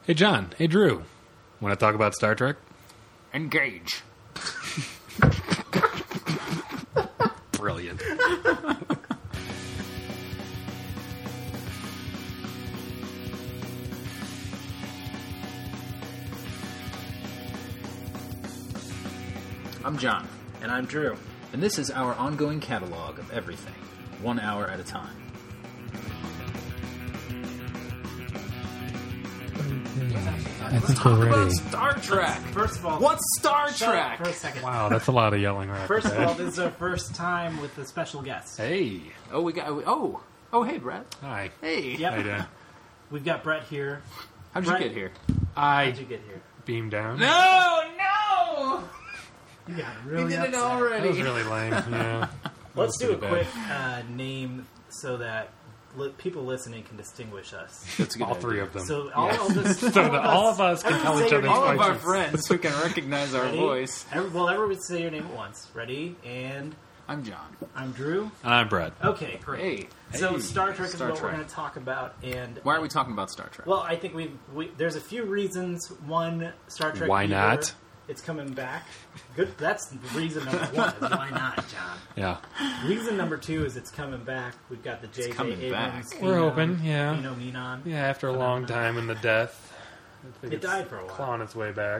Hey, John. Hey, Drew. Want to talk about Star Trek? Engage. Brilliant. I'm John, And I'm Drew. and this is our ongoing catalog of everything, 1 hour at a time. I think we're ready. Star Trek! First of all, What's Star shut up Trek? for a second. Wow, that's a lot of yelling right First of there. all, this is our first time with a special guest. Hey. Oh, we got. Oh, hey, Brett. Hi. Hey. Yep. How you doing? We've got Brett here. How'd you Brett. get here? How'd you get here? Beamed down. No! You got really We did it upset. That was already. really lame. Yeah. Let's do a Pretty quick bad. name so that people listening can distinguish us. That's a good All three idea. of them. So all of us, So that all of us can tell each other's All of our voices. friends who can recognize our Ready? voice. Everyone say your name at once. Ready? And I'm John. I'm Drew. I'm Brett. Okay, great. Hey. So Hey. Star Trek is Star what Trek. we're going to talk about. And Why are we talking about Star Trek? well, I think there's a few reasons. One, Star Trek. Why either not? It's coming back. Good. That's reason number one. Is why not, John? Yeah. Reason number two is it's coming back. We've got the J.J. coming Abrams. back. We're Phenom- hoping, yeah. Phenomenon. Yeah, after a long time in the death. I think It it's died for a while. Clawing its way back.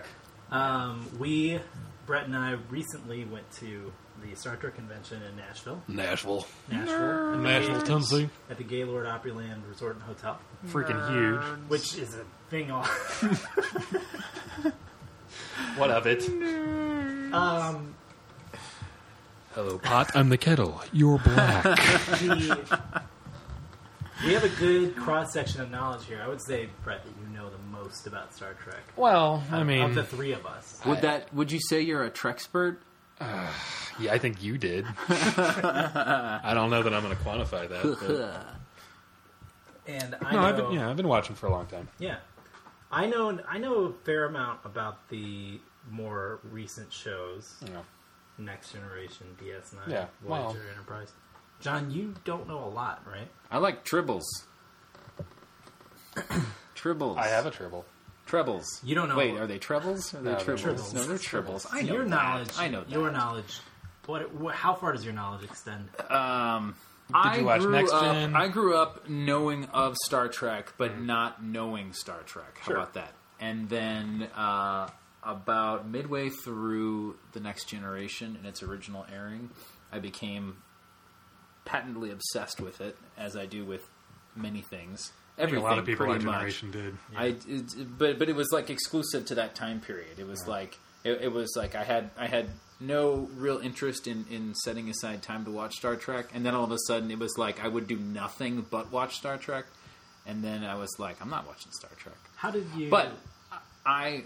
Brett and I recently went to the Star Trek convention in Nashville. Nashville. Nashville, Tennessee. at the Gaylord Opryland Resort and Hotel, Freaking huge. which is a thing. What of it? Hello, pot. I'm the kettle. You're black. We have a good cross section of knowledge here. I would say, Brett, that you know the most about Star Trek. Well, I of mean, the three of us. Would you say you're a Trek-spert? yeah, I think you did. I don't know that I'm going to quantify that. But... And I No, know, I've been watching for a long time. yeah, I know a fair amount about the more recent shows. Yeah. Next Generation, DS9, Yeah, Voyager, well- Enterprise. John, you don't know a lot, right? I like tribbles. Tribbles. I have a tribble. Trebles. You don't know. Wait, are they trebles? Or are they No, they're tribbles? Tribbles. No, they're tribbles. So I know your that. knowledge. I know that. Your knowledge. How far does your knowledge extend? I you watch grew Next up, Gen? I grew up knowing of Star Trek, but not knowing Star Trek. How Sure. about that? And then about midway through The Next Generation in its original airing, I became patently obsessed with it, as I do with many things. I think Everything, a lot of people pretty our much. generation did. But it was like exclusive to that time period. It was like it was like I had no real interest in setting aside time to watch Star Trek, and then all of a sudden it was like I would do nothing but watch Star Trek, and then I was like, I'm not watching Star Trek. How did you? But I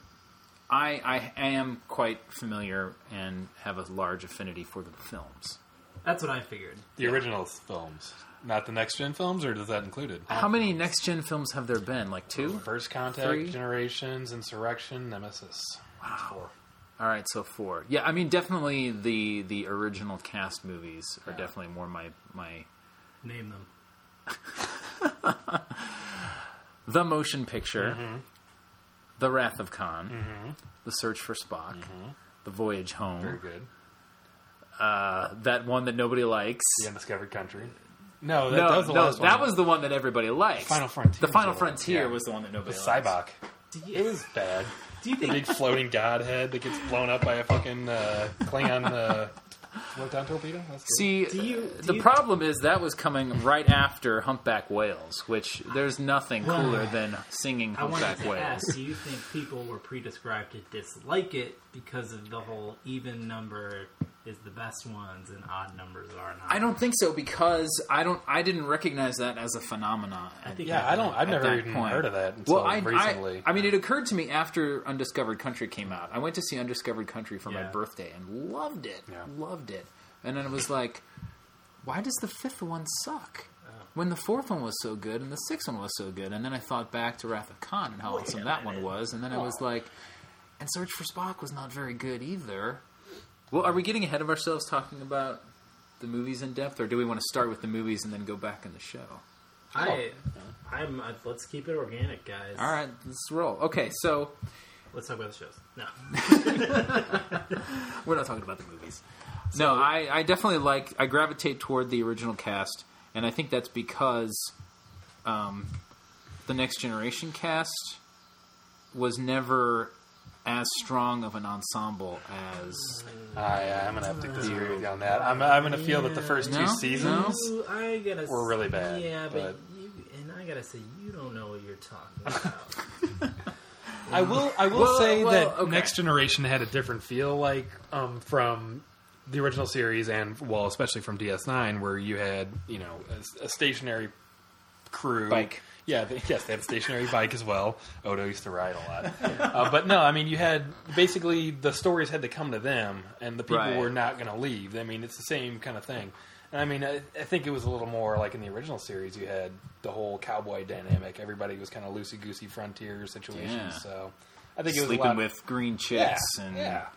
am quite familiar and have a large affinity for the films. That's what I figured. The original films. Not the next gen films, or does that include it? How many next gen films have there been? Like 2? First Contact, 3? Generations, Insurrection, Nemesis. Wow. 4. All right, so 4. Yeah, I mean, definitely the original cast movies are definitely more my Name them. The Motion Picture, The Wrath of Khan, The Search for Spock, The Voyage Home, Very good. that one that nobody likes. The Undiscovered Country. No, that No, was the last one. that was the one that everybody liked. Final Frontier. The Final was the one. Frontier Yeah. was the one that The nobody liked. Cybok. It was bad. Do you The think? big floating godhead that gets blown up by a fucking Klingon float-down torpedo. That's good. See, do the you- problem is that was coming right after Humpback Whales, which there's nothing cooler than singing I wanted Humpback to Whales. ask. Do you think people were predescribed to dislike it because of the whole even number is the best ones and odd numbers are not? I don't think so, because I didn't recognize that as a phenomenon. think Yeah, I've never that even point. heard of that until recently. I mean, it occurred to me after Undiscovered Country came out. I went to see Undiscovered Country for my Yeah. birthday and loved it. Yeah. Loved it. And then it was like, why does the fifth one suck? When the fourth one was so good and the sixth one was so good. And then I thought back to Wrath of Khan and how awesome that one was. And then I was like, and Search for Spock was not very good either. Well, are we getting ahead of ourselves talking about the movies in depth, or do we want to start with the movies and then go back in the show? Let's keep it organic, guys. All right, let's roll. Okay, so Let's talk about the shows. No. we're not talking about the movies. No, I definitely I gravitate toward the original cast, and I think that's because the Next Generation cast was never as strong of an ensemble as... I'm going to have to disagree with you on that. I'm going to feel that the first two seasons were really bad. Yeah, but I got to say, you don't know what you're talking about. I will say that Next Generation had a different feel, from the original series, and especially from DS9, where you had a stationary crew bike. Yeah, they had a stationary bike as well. Odo used to ride a lot, but no, I mean you had basically the stories had to come to them, and the people were not going to leave. I mean it's the same kind of thing. And I mean, I think it was a little more like in the original series. You had the whole cowboy dynamic. Everybody was kind of loosey-goosey frontier situations. Yeah. So I think it was sleeping with green chicks and yeah.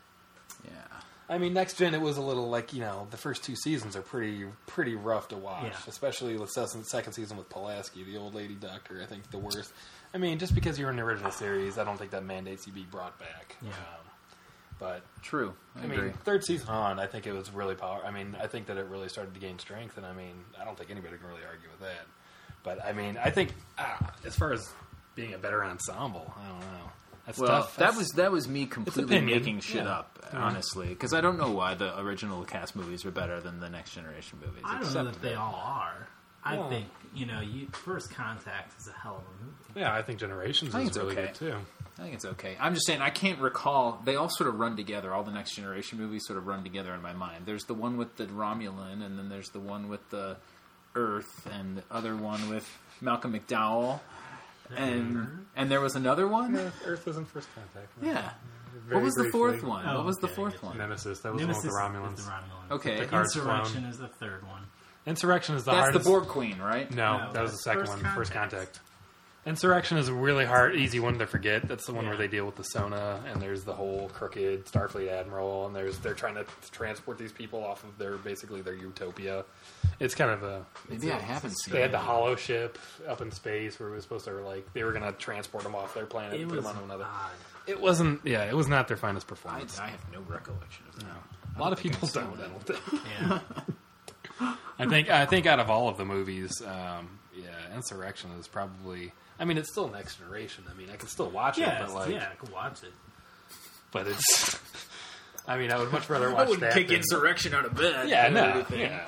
I mean, Next Gen, it was a little the first two seasons are pretty rough to watch, especially the second season with Pulaski, the old lady doctor. I think the worst. I mean, just because you're in the original series, I don't think that mandates you be brought back. Yeah. But true. I agree. mean, third season on, I think it was really powerful. I mean, I think that it really started to gain strength, and I mean, I don't think anybody can really argue with that. But I mean, I think as far as being a better ensemble, I don't know. That's tough. That was me completely making shit up, honestly, because I don't know why the original cast movies were better than the Next Generation movies. I don't know that they all are. I think First Contact is a hell of a movie. Yeah, I think Generations is really good too. I think it's okay. I'm just saying, I can't recall. They all sort of run together. All the Next Generation movies sort of run together in my mind. There's the one with the Romulan, and then there's the one with the Earth, and the other one with Malcolm McDowell. And there was another one? Yeah, Earth was in First Contact. Yeah. What was the fourth one? What was the fourth one? Nemesis. That was the one with the Romulans. Okay. Insurrection is the third one. Insurrection is the hardest. That's the Borg Queen, right? No, that was the second one, First Contact. Insurrection is a really easy one to forget. That's the one where they deal with the Sona, and there's the whole crooked Starfleet admiral, and they're trying to transport these people off of their utopia. It's kind of a... Maybe I haven't seen it. They had the hollow ship up in space where it was supposed to, they were going to transport them off their planet and put them on another. It wasn't... Yeah, it was not their finest performance. I have no recollection of that. No. A lot of people don't, I don't think. Yeah. I think out of all of the movies, Insurrection is probably... I mean, it's still Next Generation. I mean, I can still watch it, but I can watch it. But it's... I mean, I would much rather watch that. I wouldn't kick Insurrection out of bed. Yeah, no. Yeah.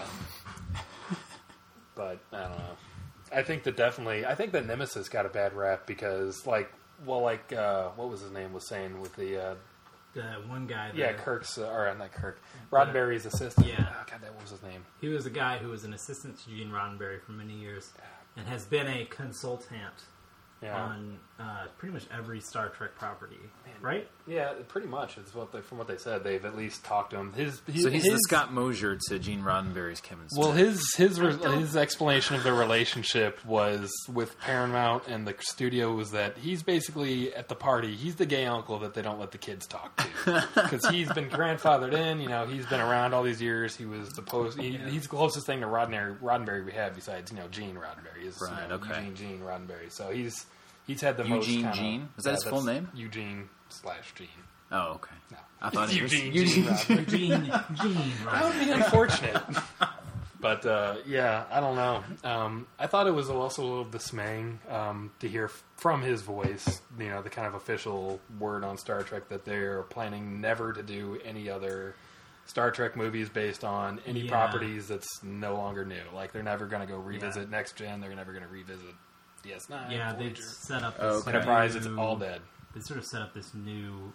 But, I don't know. I think that Nemesis got a bad rap because, what was his name was saying with the one guy. Kirk's, or not Kirk. Roddenberry's assistant. Yeah. Oh, God, what was his name? He was a guy who was an assistant to Gene Roddenberry for many years and has been a consultant on pretty much every Star Trek property, right? Yeah, pretty much. It's from what they said. They've at least talked to him. He's the Scott Mosier to Gene Roddenberry's Kevin Smith. Well, his explanation of their relationship was with Paramount and the studio was that he's basically at the party. He's the gay uncle that they don't let the kids talk to because he's been grandfathered in. He's been around all these years. He was he's the closest thing to Roddenberry we have besides Gene Roddenberry. Eugene Roddenberry. So he's had the most Eugene Gene? Was that his full name? Eugene/Gene. Oh, okay. No. I thought it was Eugene. That would be unfortunate. But, I don't know. I thought it was also a little dismaying to hear from his voice, the kind of official word on Star Trek that they're planning never to do any other Star Trek movies based on any properties that's no longer new. Like, they're never going to go revisit Next Gen. They're never going to revisit DS9. Yeah, they've set up this Enterprise, it's all dead. They sort of set up this new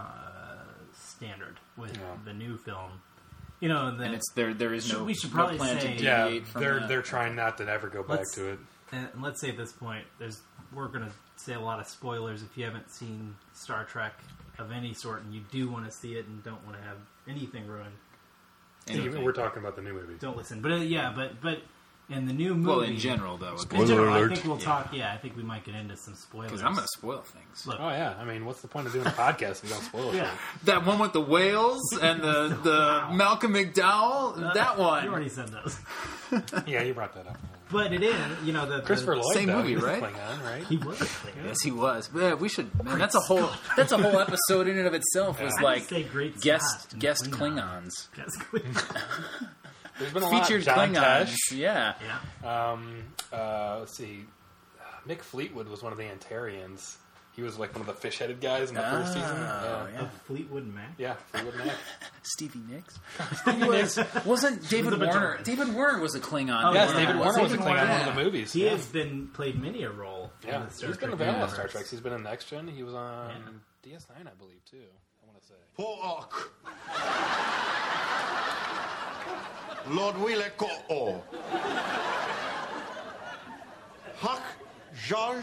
standard with the new film. And it's there is no. We should probably plan say, to deviate from that. They're trying not to ever go back to it. And let's say at this point, we're going to say a lot of spoilers if you haven't seen Star Trek of any sort, and you do want to see it and don't want to have anything ruined. Even we're talking about the new movie. Don't listen, but in the new movie... Well, in general, though. Spoiler alert. I think we'll talk... Yeah, I think we might get into some spoilers. Because I'm going to spoil things. Look, I mean, what's the point of doing a podcast if you don't spoil it? That one with the whales and the Malcolm McDowell, that one. You already said those. Yeah, you brought that up. But it is, you know, the Christopher Lloyd, Same though, movie, he was a right? Klingon, right? He was a Klingon. Yes, he was. But yeah, we should. Man, that's a whole episode in and of itself. Was I'd like say great guest Scott and Klingons. Guest Klingon. There's been a lot. Featured John Klingons. Tesh. Yeah. Yeah. Let's see. Mick Fleetwood was one of the Antarians. He was like one of the fish-headed guys in the first season. yeah. Of Fleetwood Mac. Yeah, Fleetwood Mac. Stevie Nicks. Wasn't David the Warner? majority. David Warner was a Klingon. Oh, Yes, yeah. David Warner was a David Klingon in Warner. one of the movies. He yeah. has played many a role. Yeah, in the Star he's been Trek in a lot of universe. Star Treks. He's been in Next Gen. He was on DS9, I believe, too. I want to say. Po'ok. Lord Wile Ko'o. Hak Jaj.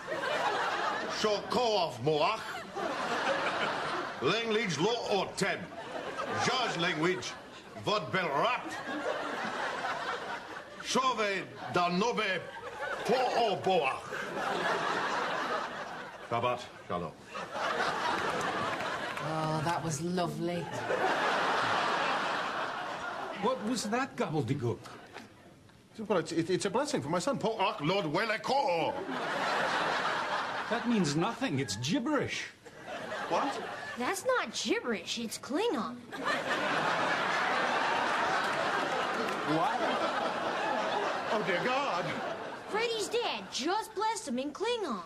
Shokoov Moach. Language Lo Otem. Jaj language. Vod Belrap. Shove Danobe Po'o Boach. Shabbat Shalom. Oh, that was lovely. What was that gobbledygook? Well, it's a blessing for my son. Po'ok Lord Wile Ko'o. That means nothing. It's gibberish. What? That's not gibberish, it's Klingon. What? Oh, dear God. Freddy's dad just blessed him in Klingon.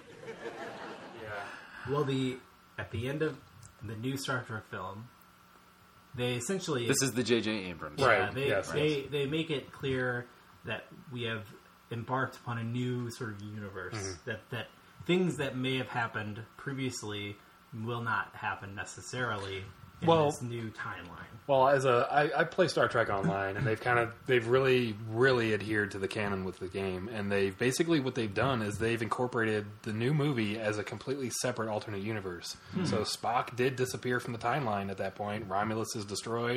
Well, at the end of the new Star Trek film, they essentially This is the J.J. Abrams. Right. They, yes, they make it clear that we have embarked upon a new sort of universe. That things that may have happened previously will not happen necessarily in this new timeline. Well, I play Star Trek Online, and they've really, really adhered to the canon with the game, and what they've done is they've incorporated the new movie as a completely separate alternate universe. So Spock did disappear from the timeline at that point. Romulus is destroyed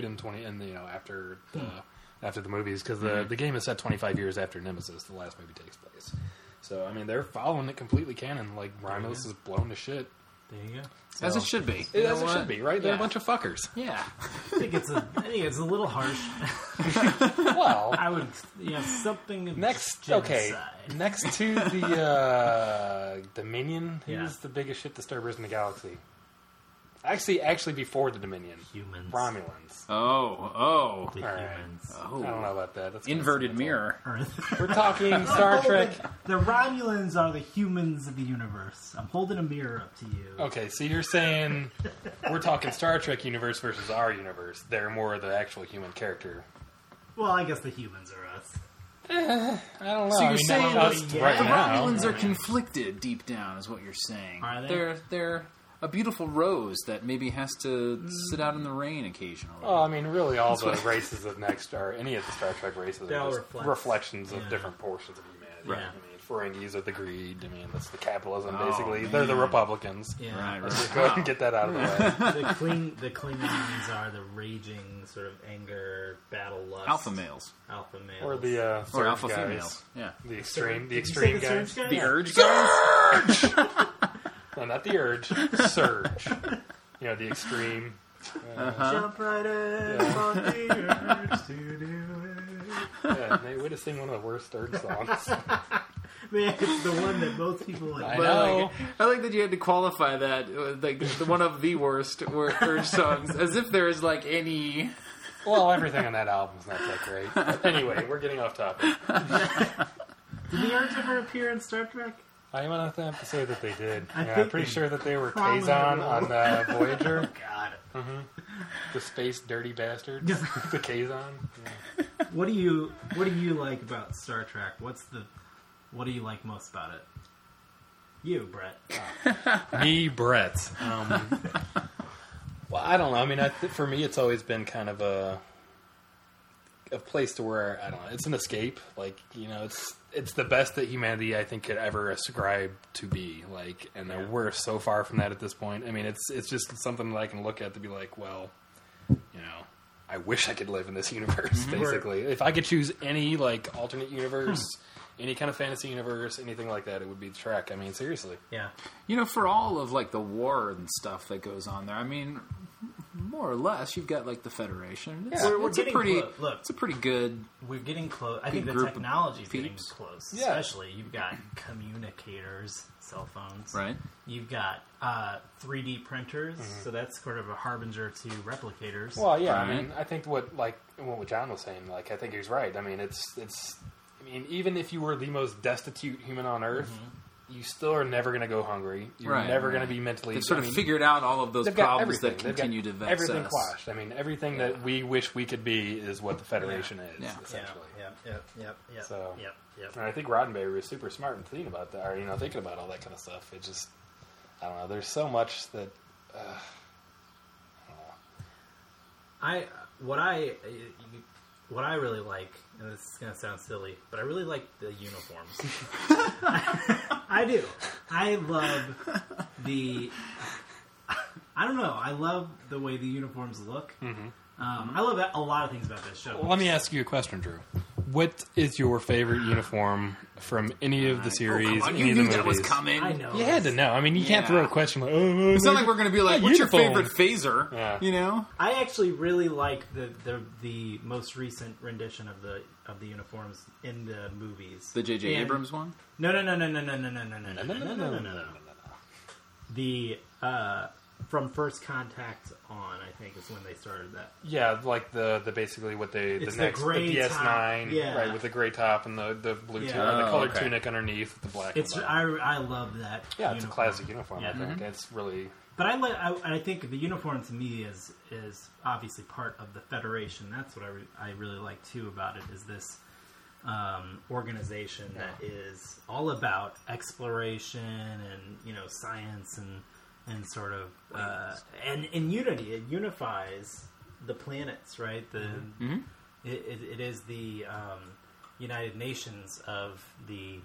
after the movies, because the game is set 25 years after Nemesis, the last movie takes place. So I mean, they're following it completely canon. Like Romulus is blown to shit. There you go. As it should be. As it should be, right? They're a Yeah. bunch of fuckers. Yeah. I think it's a little harsh. Well, I would, something of next genocide. next to the Dominion, Yeah. who's the biggest shit disturbers in the galaxy? Actually, before the Dominion, Humans. Romulans. Oh. The All right. humans. I don't know about that. That's kinda Inverted cynical. mirror. We're talking Star Trek. The Romulans are the humans of the universe. I'm holding a mirror up to you. Okay, so you're saying we're talking Star Trek universe versus our universe. They're more the actual human character. Well, I guess the humans are us. I don't know. So I you're mean, saying not us the right The now. Romulans are conflicted deep down, is what you're saying. Are they? They're a beautiful rose that maybe has to sit out in the rain occasionally. Well, I mean, really, all the races of Next or any of the Star Trek races They are all just reflect. reflections of Yeah. different portions of humanity. Right. I mean, Ferengis are the greed. I mean, that's the capitalism, Oh, basically. man. They're the Republicans. Yeah. Right. Let's go ahead and get that out of the way. The Klingons are the raging sort of anger, battle lust. Alpha males. Alpha males. Or the Or Surge alpha guys. females. Yeah. The extreme Did you say the guys. Surge guys? The Urge guys? No, not the Urge. Surge. You know, the extreme. Jump right in on the urge to do it. Yeah, way to sing one of the worst Urge songs. Man, it's the one that most people like. I know. I like that you had to qualify that, like the one of the worst Urge songs, as if there is like any. Well, everything on that album's not that great. But anyway, we're getting off topic. Did the Urge ever appear in Star Trek? I'm going to have to say that they did. I Yeah, I'm think pretty they sure that they were probably Kazon will. on Voyager. God. The space dirty bastards. The Kazon. What do you like about Star Trek? What do you like most about it? You, Brett. Me, Brett. Well, I don't know. I mean, for me, it's always been kind of a place to where, I don't know, it's an escape. Like, you know, it's the best that humanity, I think, could ever ascribe to be. Like, and we're so far from that at this point. I mean, it's just something that I can look at to be like, well, you know, I wish I could live in this universe, basically. If I could choose any, like, alternate universe, any kind of fantasy universe, anything like that, it would be Trek. I mean, seriously. Yeah. You know, for all of like the war and stuff that goes on there, I mean, more or less. You've got like the Federation. Yeah. We're It's a getting pretty. look, It's a pretty good. we're getting close. I think the group of technology's getting peeps. close. Yeah. Especially, you've got communicators, cell phones. Right. You've got 3D printers, so that's sort of a harbinger to replicators. Well, yeah, I Right. mean, I think what John was saying, like, I think he's right. I mean, I mean, even if you were the most destitute human on Earth, you still are never going to go hungry. You're Right, never right. going to be mentally. They've sort I of mean, figured out all of those they've got problems everything. that They've got continue to vex everything us. quashed. I mean, everything that we wish we could be is what the Federation is, Yeah. essentially. Yep. So- Yep. And I think Roddenberry was super smart in thinking about that, or thinking about all that kind of stuff. It just, I don't know. There's so much that. What I really like, and this is going to sound silly, but I really like the uniforms. I do. I love the. I don't know. I love the way the uniforms look. I love a lot of things about this show. Well, let me ask you a question, Drew. What is your favorite uniform from any of the series? Come on, any you of the knew that was movies? coming. I know. You had to know. I mean, you can't Yeah. throw a question like, "Oh, It's not like we're going to be like, "What's your uniform." favorite phaser?" Yeah. You know. I actually really like the most recent rendition of the uniforms in the movies. The J.J. And- Abrams one. No. No. The from First Contact on, I think is when they started that. Yeah, like the basically what they It's the the next gray DS9, top. Yeah. right, with the gray top and the blue Yeah. tunic, the Oh, colored okay. tunic underneath with the black. It's and I love that. yeah, it's a uniform. classic uniform. Yeah. I think it's really But I think the uniform to me is obviously part of the Federation. That's what I really like too about it is this organization that is all about exploration and science and sort of and unity. It unifies the planets, right? It is the United Nations of the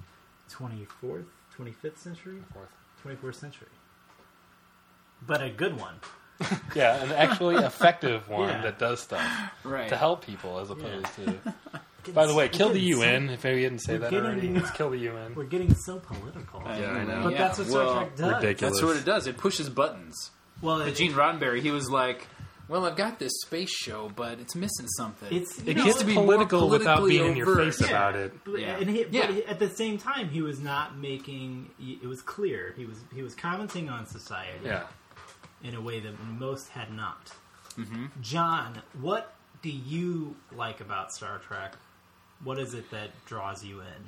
25th century, 24th century. But a good one. yeah, an actually effective one Yeah. that does stuff Right. to help people as opposed to. By the way, kill the UN. If maybe you didn't say we're that getting- already, it's kill the UN. We're getting so political. Yeah, I know. But that's what Star Trek does. ridiculous. That's what it does. It pushes buttons. Well, But Gene Roddenberry, he was like, "Well, I've got this space show, but it's missing something. It's- It No, gets to be more political without politically being in your overt. face about it. But, Yeah. but at the same time, he was not making. It was clear he was commenting on society Yeah. in a way that most had not. John, what do you like about Star Trek? What is it that draws you in?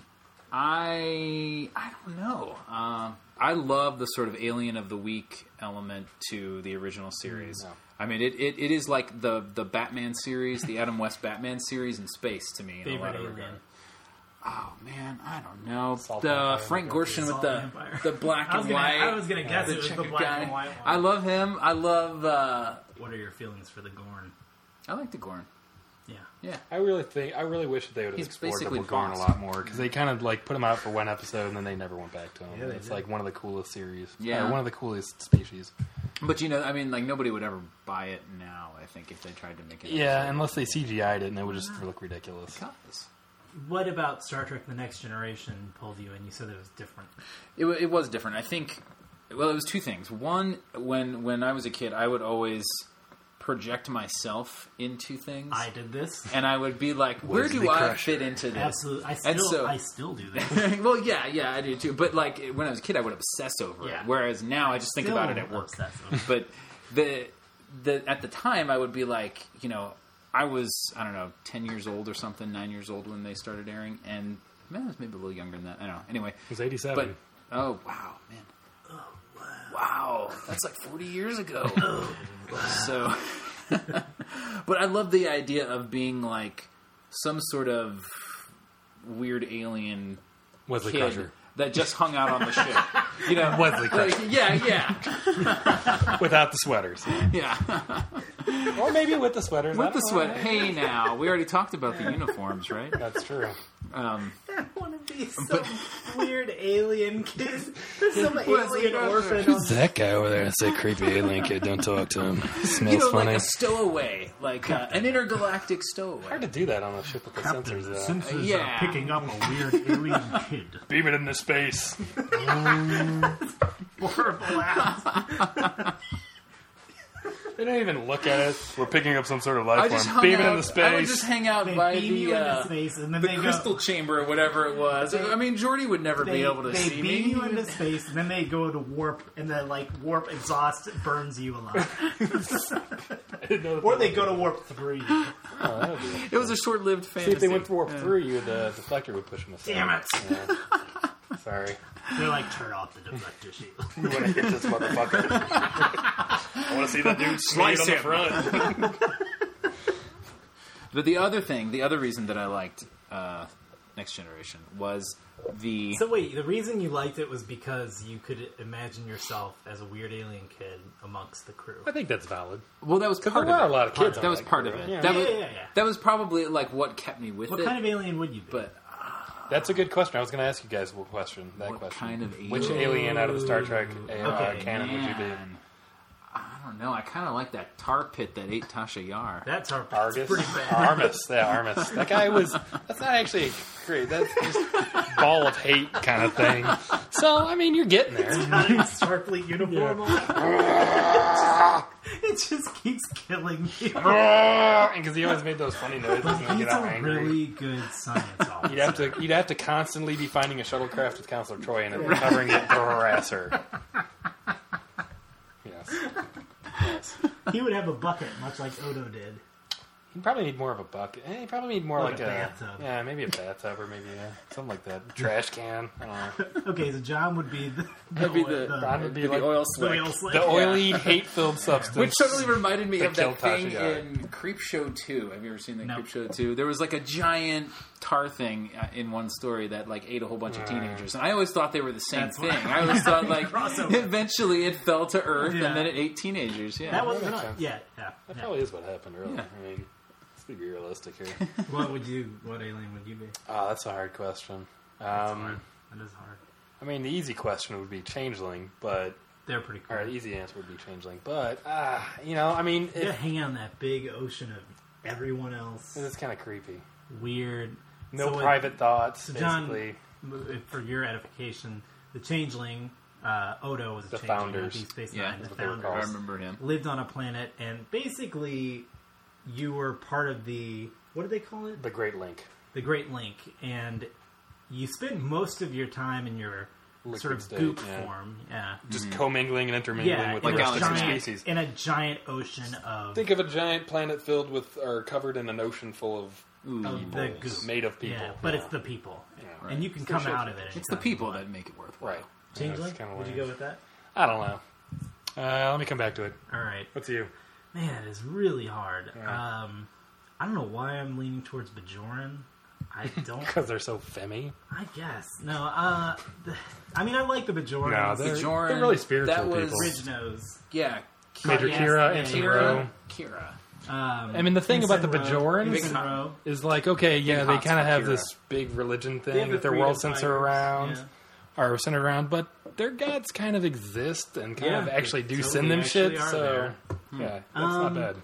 I don't know. I love the sort of Alien of the Week element to the original series. Yeah. I mean, it is like the Batman series, the Adam West Batman series in space to me. In a Favorite lot of alien? regard. Oh man, I don't know. Salt The Empire, Frank maybe. Gorshin with Salt the Empire. black I was and gonna- white. I was gonna guess it was the checkered black guy. and white one. I love him. I love. What are your feelings for the Gorn? I like the Gorn. Yeah. Yeah. I really wish that they would have He's explored the basically Gorn a Boss. lot more because they kind of like put him out for one episode and then they never went back to him. Yeah, they It's did. like one of the coolest series. Yeah. Or one of the coolest species. But I mean, like nobody would ever buy it now. I think if they tried to make it. Yeah, unless they CGI'd it and it would just look ridiculous. Because What about Star Trek: The Next Generation pulled you in? You said it was different. it was different. I think. Well, it was two things. One, when I was a kid, I would always project myself into things. I did this. And I would be like, where do Wesley I Crusher. fit into this? Absolutely. And so- I still do this. well, yeah, I do too. But like when I was a kid, I would obsess over Yeah. it. Whereas now, I just think about it at work. Obsessive. But at the time, I would be like, I was 10 years old or something, 9 years old when they started airing, and man, I was maybe a little younger than that. I don't know. Anyway, It was 87. but oh wow, man. Wow, that's like 40 years ago. So, but I love the idea of being like some sort of weird alien Wesley kid Crusher. that just hung out on the ship. Wesley Crusher. Like, yeah, Without the sweaters. yeah. Or maybe with the sweaters. I With the don't know. sweat. Hey, now we already talked about the uniforms, right? That's true. I want to be some weird alien kid. There's some Wesley alien Crusher. orphan. Who's that guy over there? That's that creepy alien kid. Don't talk to him. Smells Like a stowaway, like an intergalactic Hard stowaway. to do that on a ship with the sensors, though. Sensors Yeah. are picking up a weird alien kid. Beam it into space. Horrible ass. They don't even look at it. We're picking up some sort of life form. hung Beam it out- into space. I would just hang out They by beam you into space, and then the they crystal go. chamber or whatever it was. I mean, Jordy would never be able to They see beam me. you into space, and then they go to warp, and the warp exhaust burns you alive. Or they go to warp 3. It was a short-lived fantasy. See, if they went for warp 3, the deflector would push them aside. Damn it. Yeah. Sorry. They're like, turn off the deflector shield. You want to hit this motherfucker. I want to see that dude slice on the front. But the other reason that I liked Next Generation was the... So wait, the reason you liked it was because you could imagine yourself as a weird alien kid amongst the crew. I think that's valid. Well, that was part there of are it. a lot of kids That on was that part crew, of it. yeah. Yeah. That was probably like what kept me with What it. kind of alien would you be? But That's a good question. I was going to ask you guys a question. What kind of Which alien? alien out of the Star Trek Okay, canon would you be? Man, I don't know. I kind of like that tar pit that ate Tasha Yar. That's our Argus? pretty bad. Armis. Yeah, Armis. That guy was... That's not actually great. That's just ball of hate kind of thing. So, I mean, you're getting there. Got a Starfleet uniform on. It just keeps killing me. Because he always made those funny noises and then He's get all a angry. really good science officer. You'd have to constantly be finding a shuttlecraft with Counselor Troy and recovering it to harass her. Yes. He would have a bucket, much like Odo did. You probably need more of a bucket. He'd probably need more Like like a bathtub. Yeah, maybe a bathtub or maybe something like that. Trash can. I don't know. Okay, so John would be the Ron would be The like oil the slick. oil slick. the oily, hate-filled substance. Which totally reminded me That of that killed Tasha thing Yar. in Creepshow 2. Have you ever seen that No. Creepshow 2? There was like a giant tar thing in one story that like ate a whole bunch of teenagers. And I always thought they were the same That's thing. why- I always thought like Crossover. eventually it fell to Earth Yeah. and then it ate teenagers. Yeah. That was makes not. sense. Yeah. That probably is what happened, really. Yeah. I mean, let's be realistic here. What alien would you be? That's a hard question. That's hard. That is hard. I mean, the easy question would be Changeling, but... They're pretty cool. Or the easy answer would be Changeling. But, I mean, You gotta hang out in that big ocean of everyone else. it's kind of creepy. Weird. No So private thoughts, so John, basically. for your edification, the Changeling, Odo was a The Changeling. founders. Deep Space Yeah, Nine, the that's what they were founders. called. I remember him. Lived on a planet, and basically, you were part of the... What do they call it? The Great Link. The Great Link. And you spend most of your time in your Liquid sort of state, goop yeah. form. Yeah. Just commingling and intermingling Yeah, with in, the like a rest of the giant, species. in a giant ocean of Think of a giant planet filled with, or covered in an ocean full of the goop. made of people. Yeah, but it's the people. Yeah. And you can come out of it. It's the people that make it worthwhile. Right. Changeling? Yeah, it's Would you kinda go with that? I don't know. Let me come back to it. All right. What's you? Man, it is really hard. Yeah. I don't know why I'm leaning towards Bajoran. I don't. Because they're so femmy. I guess no. I mean, I like the Bajorans. No, they're Bajoran, really spiritual that was- people. Ridge Nose. Yeah. Major Yes, Kira, yeah, Ensign yeah. Rowe. Kira. I mean, the thing about the Bajorans Ensign Rowe. is like, okay, yeah, they hots kind of for have Kira. this big religion They thing have that the their freedom world centered fighters, around, yeah. or centered around, but their gods kind of exist and kind of Yeah, actually they do totally send them actually shit. are So there. yeah, that's not bad.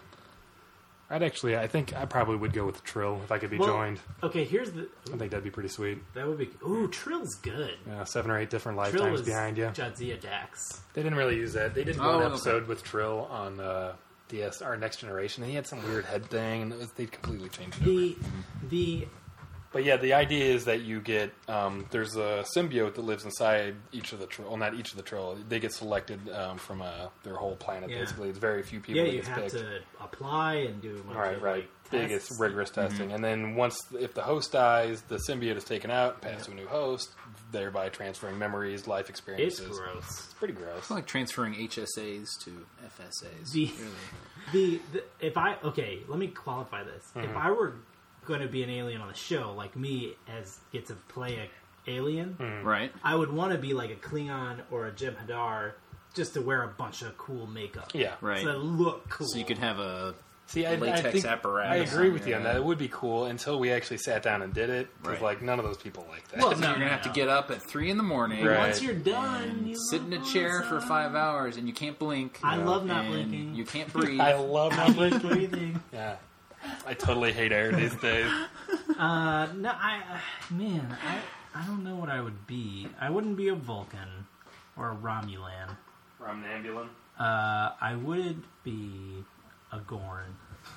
I think I probably would go with Trill if I could be Well, joined. Okay, here's the. I think that'd be pretty sweet. That would be. Ooh, Trill's good. 7 or 8 different Trill lifetimes is behind you. Jadzia Dax. They didn't really use that. They did Oh, one okay. episode with Trill on our Next Generation. He had some weird head thing, and they completely changed it. The But yeah, the idea is that you get there's a symbiote that lives inside each of the Trill. Well, not each of the Trill. They get selected from their whole planet. Yeah. Basically, it's very few people. yeah, that you gets have picked. to apply and do a bunch Right, of, right. like, Big, tests. it's rigorous testing, and then if the host dies, the symbiote is taken out, passed to a new host, thereby transferring memories, life It's experiences. gross. It's pretty gross. It's like transferring HSAs to FSAs. The- really. If I let me qualify this. If I were going to be an alien on the show, like me as get to play a alien, Right. I would want to be like a Klingon or a Jem'Hadar, just to wear a bunch of cool makeup. Yeah. Right. So look cool. So you could have a See, I latex think apparatus I agree on with your you on that. head. It would be cool until we actually sat down and did it. Because Right. like none of those people like that. Well, So you're gonna have to get up at 3 a.m. Right. Once you're done, you sit in a love chair for awesome. 5 hours, and you can't blink. I love not and blinking. You can't breathe. I love I not hate breathing. Yeah, I totally hate air these days. No, I don't know what I would be. I wouldn't be a Vulcan or a Romulan. Romnambulin. I would be a Gorn.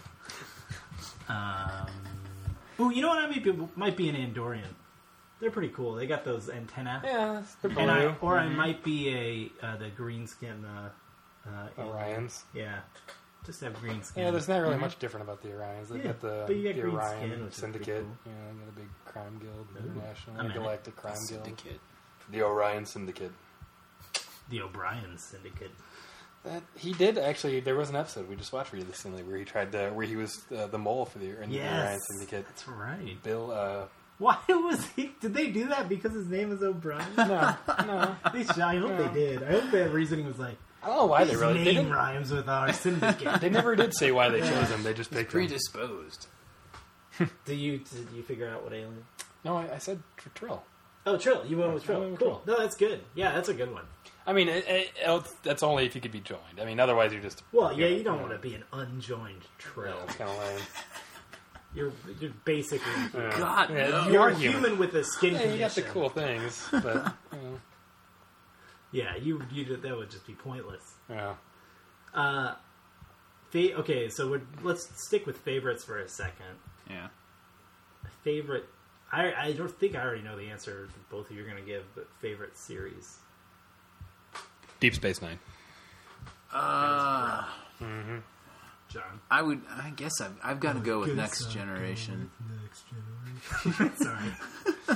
Oh, you know what? Might be an Andorian. They're pretty cool. They got those antennae. Yeah, they're blue. And I might be the green skin. Orions. Yeah, just have green skin. Yeah, there's not really much different about the Orions. They've got but the you got green Orion skin, which is pretty Syndicate. cool. Yeah, they got a big crime guild, International, I'm in it. Galactic Crime Guild. Syndicate. The Orion Syndicate. The O'Brien Syndicate. He did actually. There was an episode we just watched recently where he tried to, where he was the mole for the Orion Syndicate. That's right. Bill. Why was he? Did they do that because his name is O'Brien? No. I hope they did. I hope that reasoning was like, I don't know why they his really name didn't. rhymes with our syndicate. They never did say why they chose him. They just picked him. Predisposed. Did you figure out what alien? No, I said Trill. Oh, Trill. You went with I Trill. went with Cool. Trill. No, that's good. Yeah, that's a good one. I mean, that's only if you could be joined. I mean, otherwise you're just. Well, yeah, you don't want to be an unjoined Trill. It's kind of lame. You're basically God, Yeah, no. you you're are a human with a skin Yeah, condition. you got the cool things, but Yeah, you that would just be pointless. yeah. Okay, so let's stick with favorites for a second. Yeah. Favorite, I don't think I already know the answer that both of you are going to give, but favorite series. Deep Space Nine. John. I guess I've got to go with Next Generation. Next Generation. Sorry.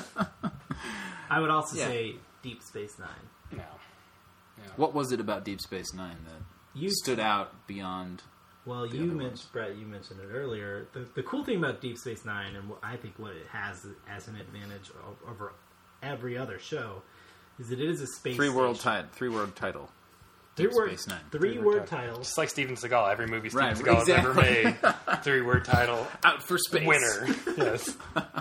I would also Yeah. say Deep Space Nine. No. What was it about Deep Space Nine that You stood out beyond? Well, the you other mentioned, ones. Brett, you mentioned it earlier. The cool thing about Deep Space Nine, and I think what it has as an advantage over every other show, is that it is a space Three-word station. title. Three Deep word, Space Nine. Three-word title. Just like Steven Seagal, every movie Steven Right, Seagal exactly. has ever made, 3-word title, Out for space. winner. Yes.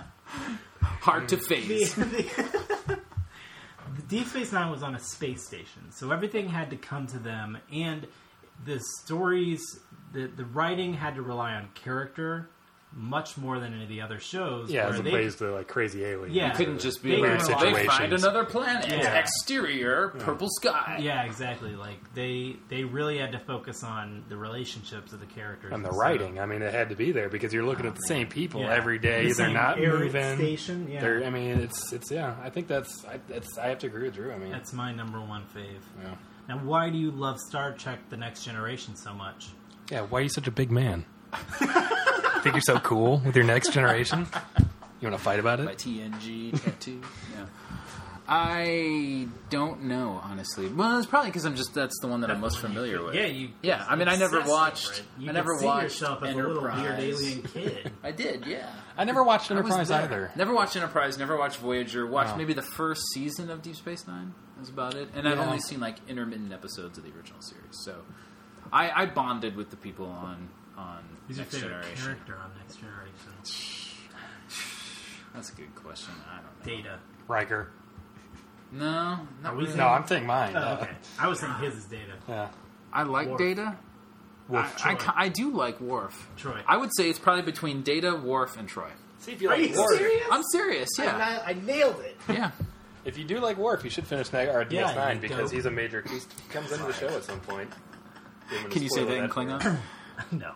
Hard to face. The Deep Space Nine was on a space station, so everything had to come to them, and the stories, the writing had to rely on character much more than any of the other shows. Yeah, where as opposed to like Crazy Alien. Yeah. You couldn't just be They like, were they situations. find another planet. Yeah. Exterior, purple sky. Yeah, exactly. Like they really had to focus on the relationships of the characters And the so- writing, I mean, it had to be there because you're looking at the same people Yeah. every day. The They're same not air moving. station, yeah. I mean, it's yeah. I think I have to agree with Drew. I mean, That's my number one fave. yeah. Now, why do you love Star Trek: The Next Generation so much? Yeah, why are you such a big man? Think you're so cool with your Next Generation? You want to fight about My it? TNG tattoo. Yeah. I don't know, honestly. Well, it's probably because that's the one that I'm most familiar with. Yeah, you. Yeah, I mean, I never obsessed watched. over it. You I never could see watched yourself as Enterprise. a little weird alien kid. I did, yeah. I never watched I was Enterprise there. either. Never watched Enterprise. Never watched Voyager. Watched No. maybe the first season of Deep Space Nine. That's about it. And I've Yeah. only seen like intermittent episodes of the original series. So I bonded with the people on Who's your Next favorite Generation. character on Next Generation? That's a good question. I don't know. Data. Riker. No, not we really. No, I'm saying mine. Oh, okay. I was saying his is Data. Yeah. I like Worf. Data. Troy. I do like Worf. Troy. I would say it's probably between Data, Worf, and Troy. See if you Are like you Worf. serious? I'm serious. Yeah, I nailed it. yeah. If you do like Worf, you should finish DS9 Yeah, you because dope. he's a major. He comes into the show at some point. Can you say that in Klingon? No.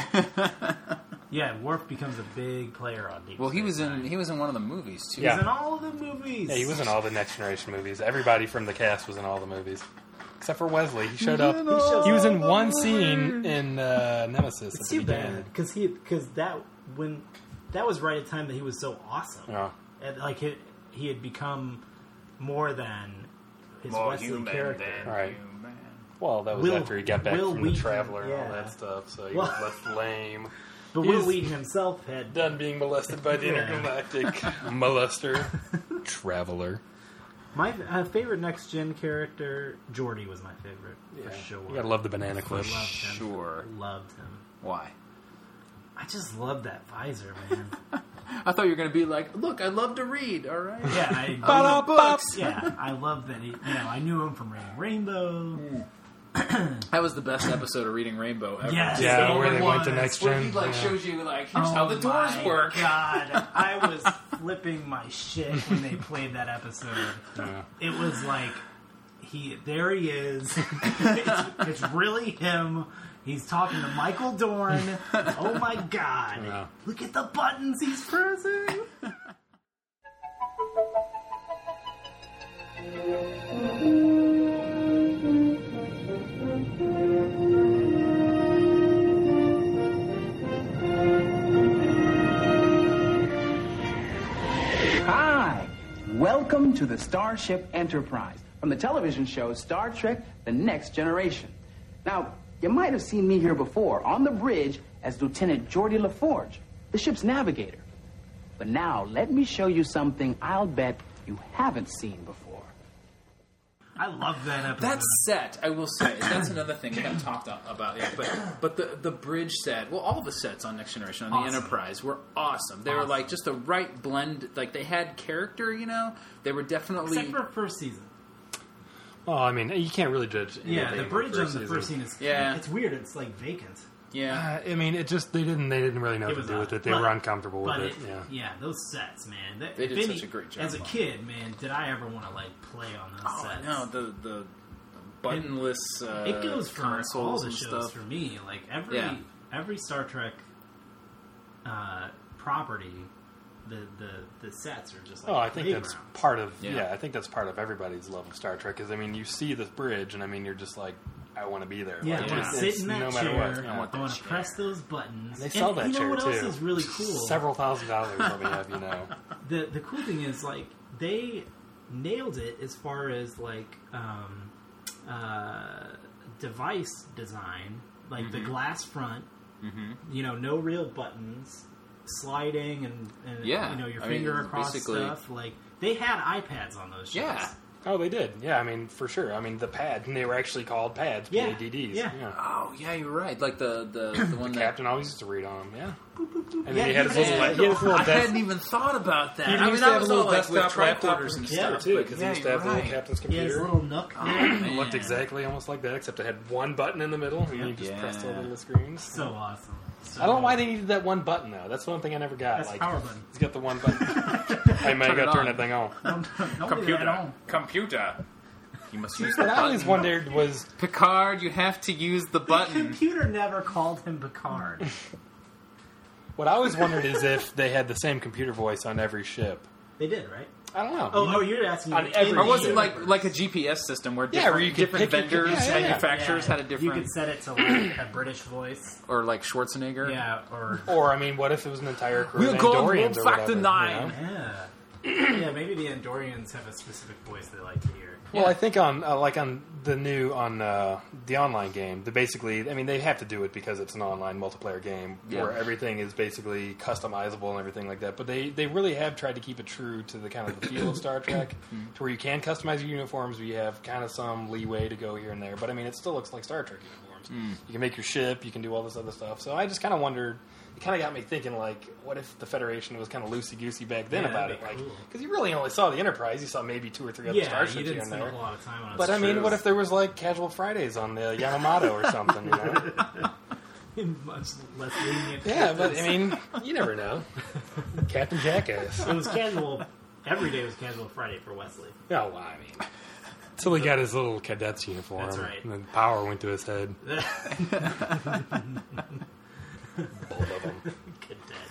Yeah, Worf becomes a big player on Deep Well, he Space was Nine. in one of the movies too. Yeah. He's in all of the movies. Yeah, he was in all the Next Generation movies. Everybody from the cast was in all the movies. Except for Wesley. He showed up. He was in one scene in Nemesis It's at the too beginning. bad because that was right at the time that he was so awesome. Yeah. And, like he had become more than his Wesley character. Right. Well, that was Will- after he got back Will from Wheaton, the Traveler and all yeah. that stuff. So he Well- was left lame. But He Will was Wheaton himself had done being molested by the Yeah. intergalactic molester. Traveler. my favorite next gen character. Geordi was my favorite for sure. You gotta love the banana I clip. loved him. Sure. Loved him. Why? I just love that visor, man. I thought you were going to be like, look, I love to read. All right. Yeah, I Ba-da-bop. yeah, I love that. I knew him from Reading Rainbow. That was the best episode of Reading Rainbow ever. Yes. Yeah, it where they went to was. Next Where Gen. he like Yeah. shows you like here's how the doors my work. God, I was flipping my shit when they played that episode. Yeah. It was like there he is. It's really him. He's talking to Michael Dorn. Oh my God! Yeah. Look at the buttons he's pressing. Hi, welcome to the Starship Enterprise from the television show Star Trek The Next Generation. Now, you might have seen me here before on the bridge as Lieutenant Geordi LaForge, the ship's navigator. But now, let me show you something I'll bet you haven't seen before. I love that episode. That set, I will say, that's another thing we haven't talked about yet. But the bridge set, well, all the sets on Next Generation, on the Enterprise, were awesome. They were like just the right blend. Like they had character, you know. They were definitely Except for first season. Well, I mean, you can't really judge. Yeah, the anything bridge from on the first scene is it's weird. It's like vacant. yeah. I mean, it just they didn't really know what to do with it. They were uncomfortable with it. Yeah. Those sets, man. They did such a great job As a on kid, man, did I ever want to like play on those Oh, sets? no, the buttonless It goes for all consoles the and shows stuff. for me. Like every Star Trek property, the sets are just like Oh, I think that's playgrounds. part of Yeah. I think that's part of everybody's love of Star Trek. Because I mean, you see this bridge, and I mean, you're just like, I want to be there. Yeah, Like, I want to it's sit in that no chair. matter what. I Yeah. want to press those buttons. They sell that you know chair what too. else is really cool? Several $1,000s let me have you know. The cool thing is like they nailed it as far as like device design, like the glass front. You know, no real buttons, sliding and Yeah, you know your I mean, finger across basically- stuff. Like they had iPads on those shows. Yeah. Oh, they did. Yeah, I mean, for sure. I mean, the pad, and they were actually called pads, Yeah. PADDs. Yeah. Oh, yeah, you're right. Like the one The that... captain always used to read on them. Yeah. And Yeah, then he had his he little, had he had his little I desk. hadn't even thought about that. He I used mean, to I have was a all little like with desktop laptop tricorders and computer stuff. too, but because yeah, he used to have the you're little right. captain's He has computer. a little nook. It looked Man. exactly almost like that, except it had one button in the middle, and you just Yeah. pressed all the little screens. So awesome. So I don't know why they needed that one button though. That's one thing I never got. That's like, power button. He's got the one button. Hey man, you Turn it gotta turn on. that thing on. Don't do that at all. Computer. You must use the What I always button. wondered was, Picard, you have to use the The button. computer never called him Picard. what I always wondered is if they had the same computer voice on every ship. They did, right? I don't know. Oh, you're asking On me. every- Or was it Yeah. like a GPS system where Yeah, different, where you could different pick your- vendors, yeah, yeah. manufacturers had a You different... could set it to like a British voice. Or like Schwarzenegger. Yeah, or Or I mean, what if it was an entire crew We'll of go on Andorians World or Factor whatever? 9. You know? yeah, yeah. Maybe the Andorians have a specific voice they like to hear. Well, I think on the online game, I mean, they have to do it because it's an online multiplayer game where everything is basically customizable and everything like that. But they really have tried to keep it true to the kind of the feel of Star Trek, to where you can customize your uniforms, but you have kind of some leeway to go here and there. But I mean, it still looks like Star Trek uniforms. You can make your ship, you can do all this other stuff. So I just kind of wondered. It kind of got me thinking, like, what if the Federation was kind of loosey-goosey back then Yeah, about that'd it? be Like, cool. because you really only saw the Enterprise, you saw maybe 2 or 3 other Yeah, starships you here didn't and spend there. a lot of time on it. But I mean, what if there was like Casual Fridays on the Yamamoto or something? You know? much less lenient? Yeah, but I mean, you never know. Captain Jackass. It was casual. Every day was Casual Friday for Wesley. Oh, well, I mean, until he got his little cadet's uniform, That's right. and then power went to his head. Both of them. Cadet.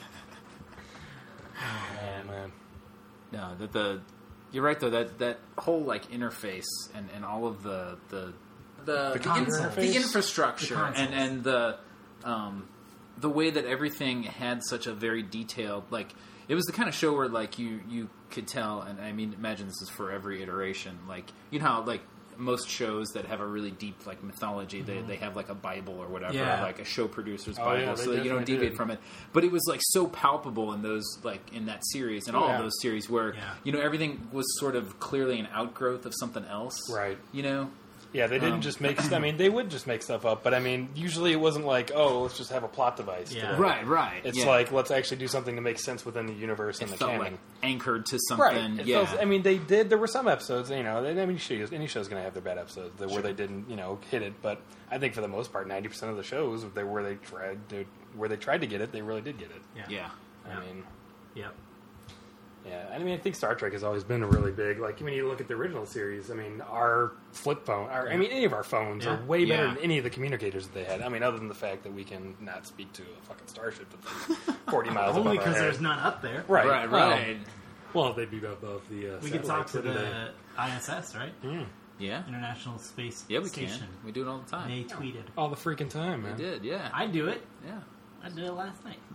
Oh man. No, you're right though. That whole like interface and all of the computer interface? infrastructure The and the way that everything had such a very detailed, like, it was the kind of show where like you could tell, and I mean, imagine this is for every iteration. Like, you know how like most shows that have a really deep like mythology, they have like a Bible or whatever, Yeah. like a show producer's Oh, Bible, yeah, they so that you don't definitely deviate did. from it. But it was like so palpable in those, like in that series and all Yeah. of those series where Yeah. you know everything was sort of clearly an outgrowth of something else, Right. You know, Yeah, they didn't just make. I mean, they would just make stuff up, but I mean, usually it wasn't like, oh, let's just have a plot device. Yeah. today. right. It's yeah. like, let's actually do something to make sense within the universe it and the felt canon. like anchored to Right. something. It Yeah, feels- I mean, they did. There were some episodes, you know. Any show's going to have their bad episodes where they didn't, you know, hit it. But I think for the most part, 90% of the shows where they tried to get it, they really did get it. yeah. I mean, Yep. Yeah, I mean, I think Star Trek has always been a really big. Like, when you look at the original series, I mean, our flip phone, any of our phones are way better than any of the communicators that they had. I mean, other than the fact that we can not speak to a fucking starship that's like 40 miles above our Only because head. there's none up there. Right. Well, they'd be above the. We can talk to the ISS, right? Yeah. International Space Yeah, we Station. can. We do it all the time. They tweeted. All the freaking time, man. We did, yeah. I do it. Yeah. I did it last night.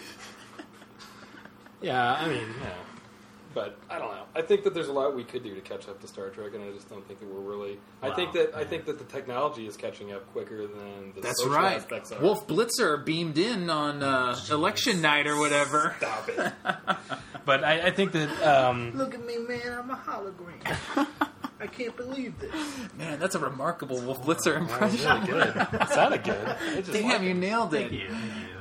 Yeah, I mean, yeah. But I don't know. I think that there's a lot we could do to catch up to Star Trek, and I just don't think that we're really. I think that the technology is catching up quicker than the That's social right. aspects are. Wolf Blitzer beamed in on election night or whatever. Stop it. But I think that Look at me, man. I'm a hologram. I can't believe this. Man, that's a remarkable Wolf Blitzer that was impression. really good. It sounded good. It just Damn, you nailed it. Thank you.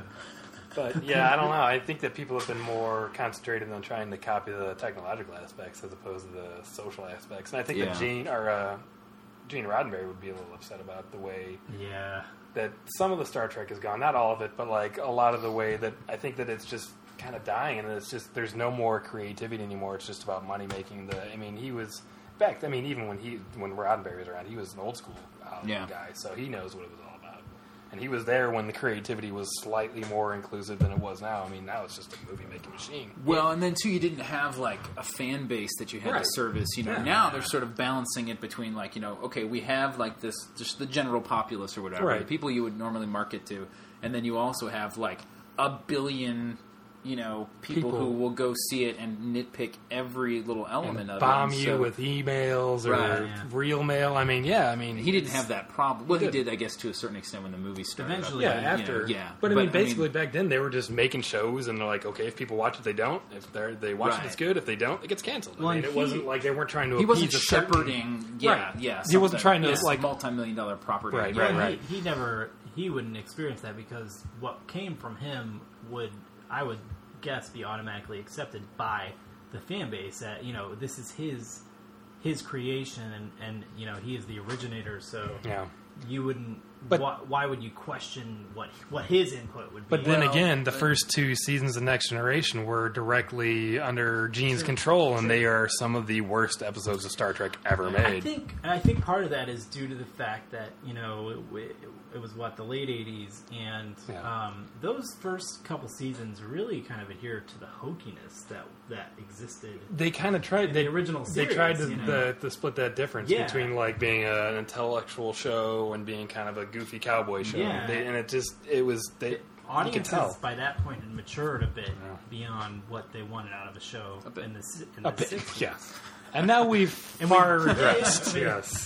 But yeah, I don't know. I think that people have been more concentrated on trying to copy the technological aspects as opposed to the social aspects. And I think that Gene Roddenberry would be a little upset about the way that some of the Star Trek has gone. Not all of it, but like a lot of the way that I think that it's just kind of dying, and it's just there's no more creativity anymore. It's just about money making. He was back. I mean, even when Roddenberry was around, he was an old school guy, so he knows what it was all about. And he was there when the creativity was slightly more inclusive than it was now. I mean, now it's just a movie-making machine. Well, and then, too, you didn't have, like, a fan base that you had to service. Now they're sort of balancing it between, like, okay, we have, like, this, just the general populace or whatever, the people you would normally market to. And then you also have, like, a billion... people who will go see it and nitpick every little element of it. Bomb you with emails or real mail. I mean, he didn't have that problem. Well, he did, I guess, to a certain extent when the movie started. Eventually, after. But I mean, basically, back then they were just making shows, and they're like, okay, if people watch it, they don't. If they watch it, it's good. If they don't, it gets canceled. Well, I mean, it wasn't like they weren't trying to. He wasn't appease shepherding. He wasn't trying to like multi-million-dollar property. Right. He wouldn't experience that because what came from him would guess be automatically accepted by the fan base that this is his creation and he is the originator, so you wouldn't why would you question what his input would be? But then again, the first two seasons of Next Generation were directly under Gene's control, and they are some of the worst episodes of Star Trek ever made. I think part of that is due to the fact that it was the late 80s, and those first couple seasons really kind of adhered to the hokiness that existed. They kind of tried the original series. They tried to split that difference between like being an intellectual show and being kind of a goofy cowboy show. Audiences by that point had matured a bit beyond what they wanted out of a show in the 60s. Yeah. And now we've far regressed. Yes.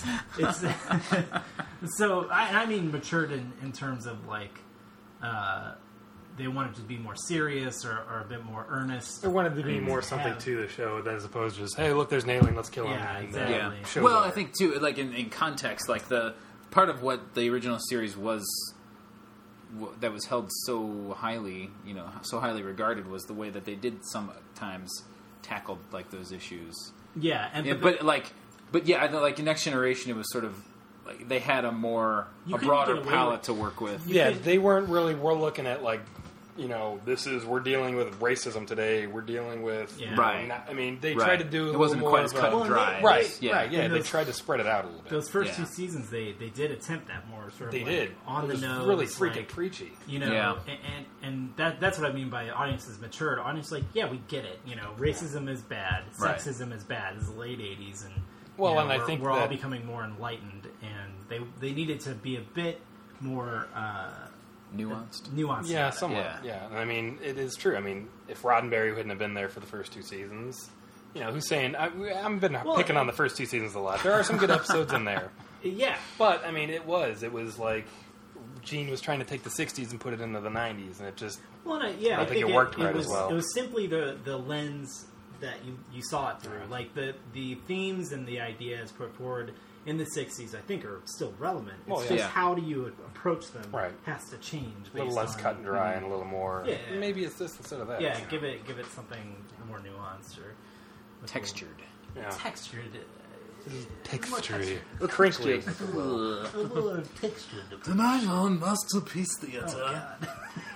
So I mean matured in terms of like they wanted to be more serious or a bit more earnest. They wanted to be more something to the show as opposed to just, hey, look, there's an alien, let's kill him. Yeah, exactly. Well, I think too, like in context, like the part of what the original series was that was held so highly, so highly regarded was the way that they did sometimes tackle like those issues. Yeah, but like in Next Generation, it was sort of like they had a broader palette to work with. They weren't really. We're looking at like, we're dealing with racism today. We're dealing with they tried to do. It wasn't quite as cut and dry. They tried to spread it out a little bit. Those first two seasons, they did attempt that more sort of on the nose, really freaking preachy. And that's what I mean by audiences matured. Audiences like, we get it. Racism is bad, sexism is bad. This is the late 80s, and I think we're all becoming more enlightened, and they needed to be a bit more nuanced. Yeah, somewhat. Yeah. I mean, it is true. I mean, if Roddenberry hadn't have been there for the first two seasons, who's saying I've been picking on the first two seasons a lot. There are some good episodes in there. Yeah, but I mean, it was like Gene was trying to take the '60s and put it into the '90s, and it just I think it worked right as well. It was simply the lens that you saw it through. Like the themes and the ideas put forward in the 60s, I think, are still relevant. It's just how do you approach them has to change. A little less cut and dry and a little more. Yeah. Maybe it's this instead of that. Yeah, give it something more nuanced or textured. Textured. Textury. Crinkly. A little textured. Tonight on Masterpiece Theatre. Oh, God.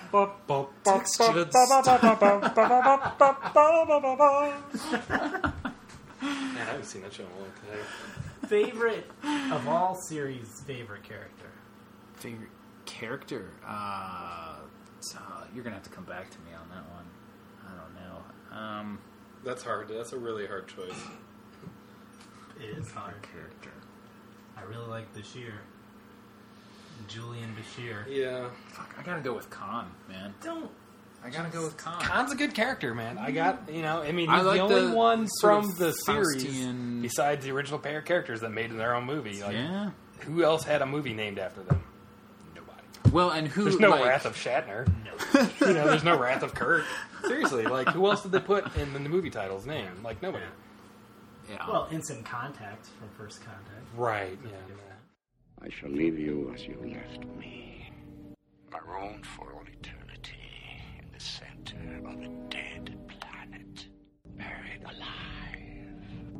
Man, I haven't seen that show in a long time. Favorite of all series, favorite character. Favorite character? So you're gonna have to come back to me on that one. I don't know. That's hard. That's a really hard choice. It is hard. Character. I really like Bashir. Julian Bashir. Yeah. Fuck, I gotta go with Khan, man. I gotta go with Khan. Khan's a good character, man. I got, I mean, I he's like the only the one sort from of the series, Faustian- besides the original pair of characters that made their own movie. Like, Yeah. who else had a movie named after them? Nobody. Well, and who? There's no like, Wrath of Shatner. No. There's no Wrath of Kirk. Seriously, like, who else did they put in the movie title's name? Like, nobody. Yeah. Well, Instant Contact from First Contact. Right, yeah. I shall leave you as you left me, marooned for all eternity in the center of a dead planet, buried alive.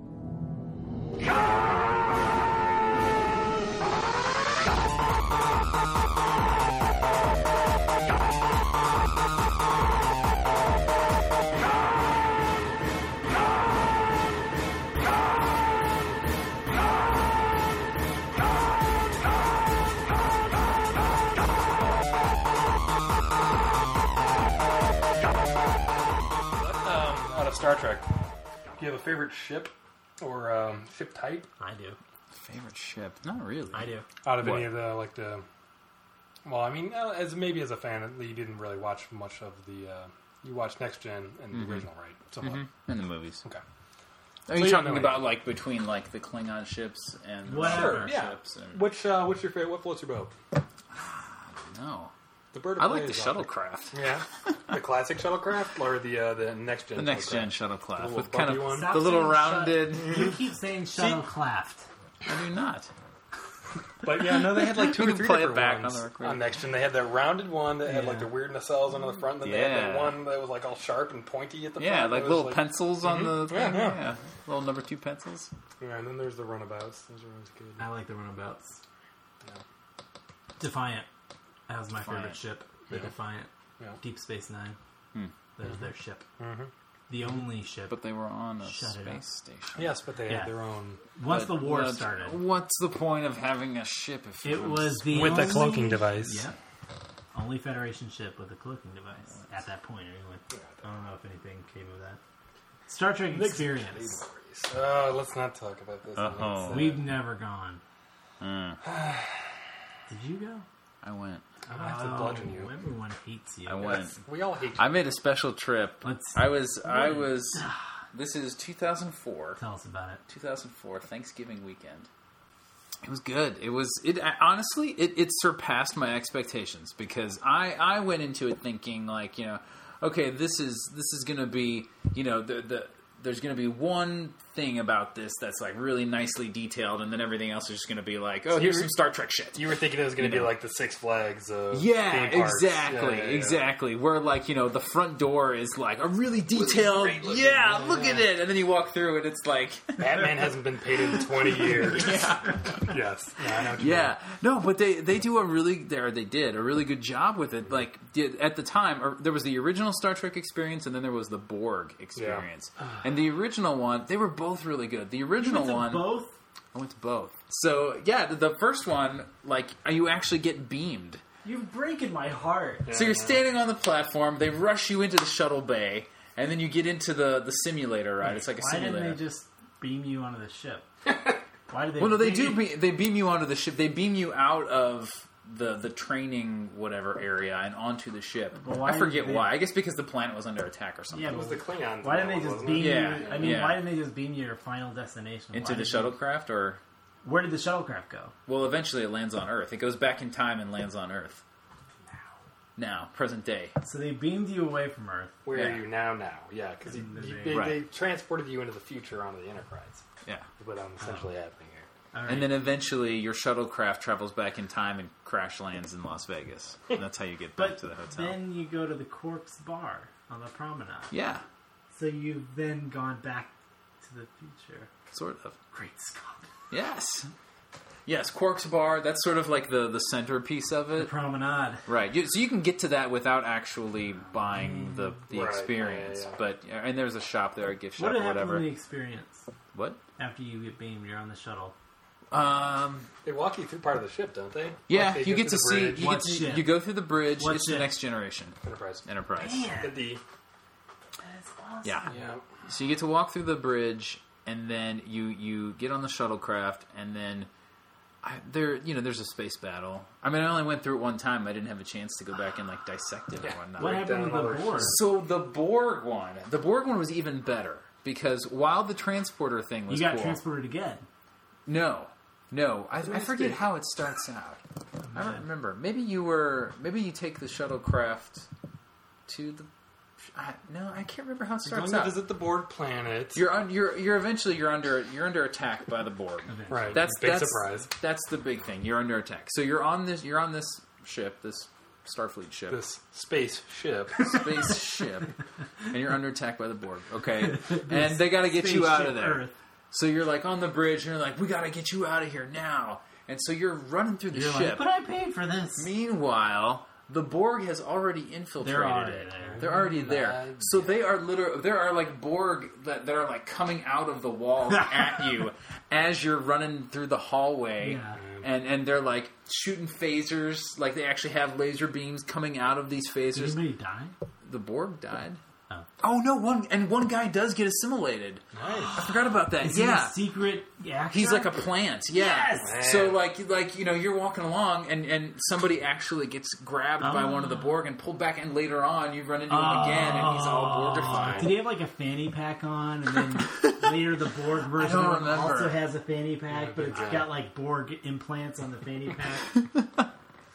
Out of Star Trek, do you have a favorite ship or ship type? I do. Favorite ship? Not really. I do. Out of What? any of the, like, the... Well, I mean, as a fan, you didn't really watch much of the... you watched Next Gen and the original, right? Somewhat. In the movies. Okay. Are So you you don't talking know about like between like the Klingon ships and the Whatever. Star Yeah. ships? And, What's your favorite? What floats your boat? no, The bird. Of I like Prey the is shuttlecraft. Yeah, the classic shuttlecraft or the next gen. The next gen shuttlecraft? shuttlecraft little with kind bumpy of one. Stop the little saying rounded. You keep saying shuttlecraft. I do not. But yeah, no, they had like two We or can three play it different back ones on the record. on Next Gen. They had that rounded one that had like Yeah. the weird nacelles on the front. Then they had that Yeah. one that was like all sharp and pointy at the Yeah, front. like It was, little pencils on the thing. Yeah, Yeah, yeah. little number 2 pencils. Yeah, and then there's the runabouts. Those are always good. I like the runabouts. Defiant. That was my Defiant. favorite ship. The Defiant. Yeah. Deep Space Nine. That was their ship. Mm-hmm. The only ship. But they were on a Shut it up. space station. Yes, but they Yeah. had their own Once But the war what- started, What's the point of having a ship if it you're was the with only, a cloaking device. Yeah. Only Federation ship with a cloaking device at that point. Anyway, I don't know if anything came of that. Star Trek Experience. Let's not talk about this. Uh-oh. We've never gone. Did you go? I went. I'm gonna have to bludgeon you. Everyone hates you. I went. We all hate you. I made a special trip. Let's- I was. This is 2004. Tell us about it. 2004 Thanksgiving weekend. It was good. Honestly, it surpassed my expectations because I went into it thinking like, okay, this is going to be, there's going to be one thing about this that's like really nicely detailed, and then everything else is just going to be like, oh, here's some Star Trek shit. You were thinking it was going to be like the Six Flags of Yeah, theme parks. exactly, Yeah. exactly. Where like the front door is like a really detailed. Yeah, look at it, and then you walk through it, it's like Batman hasn't been painted in 20 years. yeah. Yes. Yeah, I know what you Yeah, no, but they do they did a really good job with it. Like at the time, there was the original Star Trek experience, and then there was the Borg experience. And the original one, they were both really good. The original one, Both. I went to both. So yeah, the first one, like you actually get beamed. You're breaking my heart. So you're standing on the platform. They rush you into the shuttle bay, and then you get into the simulator. Right? It's like a Why simulator. didn't they just beam you onto the ship? Why did they? Well, no, they beam do. you? They beam you onto the ship. They beam you out of the training whatever area and onto the ship. But why I forget did they- why. I guess because the planet was under attack or something. Yeah, It was the Klingons. Why didn't they just beam Yeah, you? I mean, yeah. why didn't they just beam you to your final destination? Into Why the did shuttlecraft, or Where did the shuttlecraft go? well, eventually it lands on Earth. It goes back in time and lands on Earth. Now, present day. So they beamed you away from Earth. Where Yeah. are you now? Yeah, because they Right. transported you into the future onto the Enterprise. Yeah. Is what I'm essentially happening here. All right. And then eventually your shuttlecraft travels back in time and crash lands in Las Vegas. And that's how you get back but to the hotel. then you go to the Quark's bar on the promenade. Yeah, So you've then gone back to the future. sort of. Great Scott. Yes. Yes, Quark's Bar. That's sort of like the centerpiece of The it. promenade. Right. So you can get to that without actually buying the Right, experience. yeah. But and there's a shop there, a gift shop What or happened whatever. in the experience What? after you get beamed? You're on the shuttle. They walk you through part of the ship, don't they? Yeah, Like they you go get to through the see. bridge. You go through the bridge. What it's the ship? Next Generation Enterprise. Enterprise. The D. That's awesome. Yeah. Yeah. So you get to walk through the bridge, and then you get on the shuttlecraft, and then there's a space battle. I mean, I only went through it one time. I didn't have a chance to go back and like dissect it or whatnot. What happened with the Borg? So the Borg one was even better because while the transporter thing was You got cool, transported again. No, I forget how it starts out. I don't remember. Maybe you take the shuttlecraft to the. I can't remember how it You're starts going out. to visit the Borg planet. You're eventually under attack by the Borg. Right. That's Big surprise. That's the big thing. You're under attack. So you're on this ship, this Starfleet ship, This space ship. and you're under attack by the Borg. Okay, and they got to get you out of Spaceship there. Earth. So you're like on the bridge, and you're like, we got to get you out of here now. And so you're running through the You're ship. like, but I paid for this. Meanwhile, the Borg has already infiltrated They're already it. there. They're already there. So they are there are like Borg that are like coming out of the walls at you as you're running through the hallway. Yeah. And they're like shooting phasers. Like they actually have laser beams coming out of these Did phasers. anybody die? The Borg died. Oh. No, one guy does get assimilated. Nice. I forgot about that. Is he Yeah. a secret actor? He's like a plant, yeah. Yes! So like you're walking along and somebody actually gets grabbed by one of the Borg and pulled back, and later on you run into him again and he's all Borgified. Did he have like a fanny pack on, and then later the Borg version don't of him remember. also has a fanny pack, but it's got like Borg implants on the fanny pack?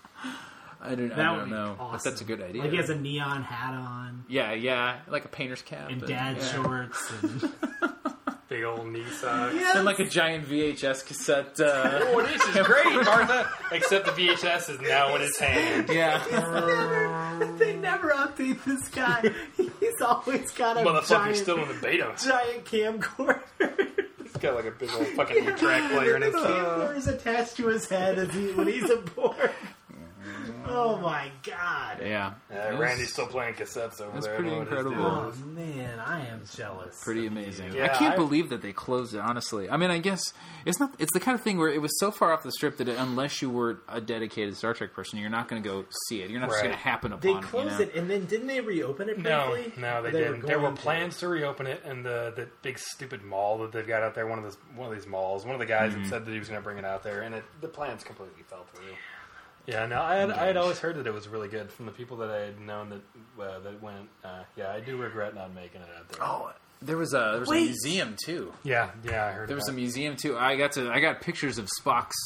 I don't would be know, awesome. but that's a good idea. Like he has a neon hat on Yeah, like a painter's cap and dad shorts. And Big old knee socks. and like a giant VHS cassette. Oh, this is great, Martha. Except the VHS is now in his hand. Yeah, they never update this guy. He's always got a Motherfucker's giant, still in the beta. giant camcorder. He's got like a big old fucking track player in The his camcorder is attached to his head when he's aboard. Oh my god. yeah. Randy's still playing cassettes over That's there. I pretty know what his incredible. deal Oh is. man, I am jealous. Pretty amazing. Yeah, I can't I- believe that they closed it. Honestly, I mean, I guess it's not. It's the kind of thing where it was so far off the strip that unless you were a dedicated Star Trek person, you're not going to go see it. You're not just Right. going to happen They upon closed it. it, and then didn't they reopen it No, briefly? they Or didn't. There were going to? plans to reopen it, and the big stupid mall that they've got out there, one of these malls. One of the guys had said that he was going to bring it out there, and the plans completely fell through. Yeah, no, I had always heard that it was really good from the people that I had known that went. I do regret not making it out there. Oh, there was a museum too. Yeah, I heard. There was a about museum too. I got pictures of Spock's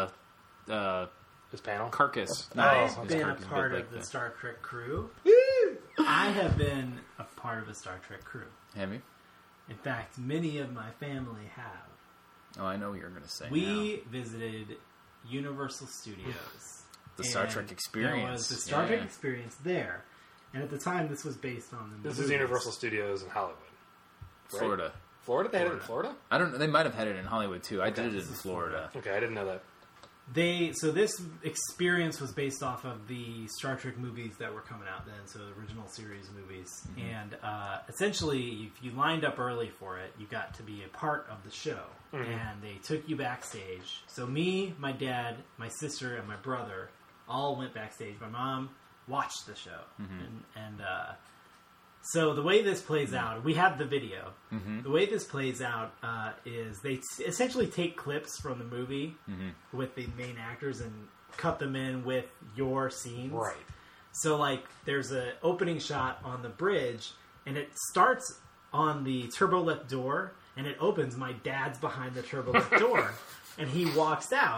his panel. carcass. I've His been a carcass, part but of the like Star Trek crew. I have been a part of a Star Trek crew. Have you? In fact, many of my family have. Oh, I know what you're going to say. We visited Universal Studios. The Star And Trek Experience. There was the Star Trek Yeah. Experience there. And at the time, this was based on the This is movies. Universal Studios in Hollywood, right? Florida. Florida? They had it in Florida? I don't. They might have had it in Hollywood too. I did it in Florida. Okay, I didn't know that. So this experience was based off of the Star Trek movies that were coming out then, so the original series movies. And essentially, if you lined up early for it, you got to be a part of the show. And they took you backstage. So me, my dad, my sister, and my brother all went backstage. My mom watched the show. So the way this plays out, we have the video. The way this plays out is they essentially take clips from the movie with the main actors and cut them in with your scenes. Right. So, like, there's an opening shot on the bridge, and it starts on the turbolift door, and it opens. My dad's behind the turbolift door, and he walks out.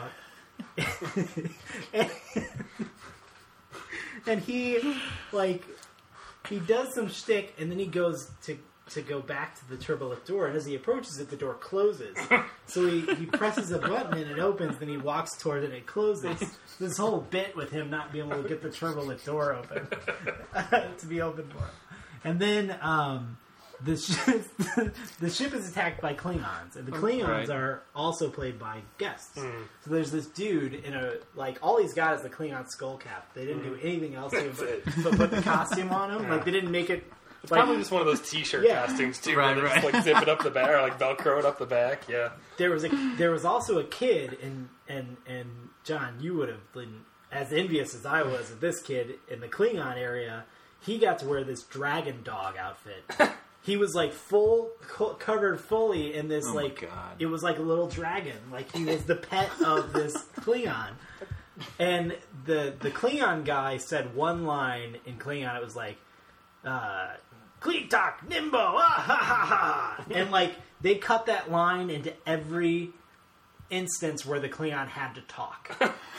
and he, like... He does some shtick, and then he goes to go back to the turbolift door, and as he approaches it, the door closes. So he presses a button, and it opens, then he walks toward it, and it closes. This whole bit with him not being able to get the turbolift door open to be open for him. And then the ship is attacked by Klingons, and the Klingons are also played by guests. So there's this dude in all he's got is the Klingon skull cap. They didn't do anything else to him but put the costume on him. Like they didn't make it. It's probably just one of those T-shirt costumes too, where they just like zip it up the back or like Velcro it up the back. Yeah. There was also a kid, and John, you would have been as envious as I was of this kid in the Klingon area. He got to wear this dragon dog outfit. He was like covered fully in this God. It was like a little dragon. Like he was the pet of this Klingon. And the Klingon guy said one line in Klingon. It was like, "Kleetok Nimbo, ah ha ha ha," and like they cut that line into every instance where the Klingon had to talk.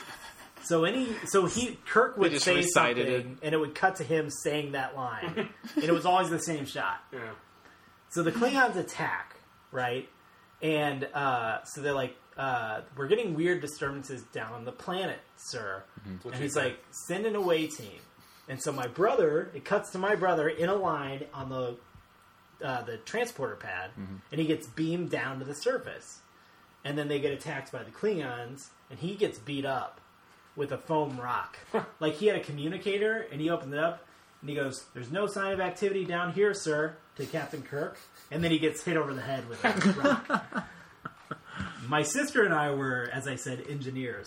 Kirk would say something, and it would cut to him saying that line, and it was always the same shot. Yeah. So the Klingons attack, right? And so they're like, "We're getting weird disturbances down on the planet, sir." And he's like, "Send an away team." And so it cuts to my brother in a line on the transporter pad, and he gets beamed down to the surface. And then they get attacked by the Klingons, and he gets beat up with a foam rock. Like he had a communicator, and he opened it up, and he goes, "There's no sign of activity down here, sir," to Captain Kirk. And then he gets hit over the head with a rock. My sister and I were, as I said, engineers.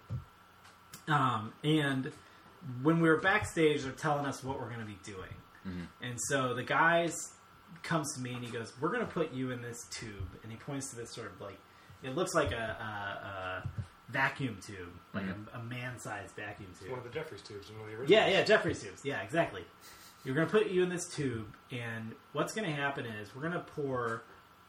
And when we were backstage, they're telling us what we're going to be doing. And so the guys comes to me, and he goes, "We're going to put you in this tube." And he points to this sort of like, it looks like a vacuum tube, like a man-sized vacuum tube. One of the Jeffries tubes in one of the originals. Yeah, Jeffries tubes. Yeah, exactly. You're going to put you in this tube, and what's going to happen is we're going to pour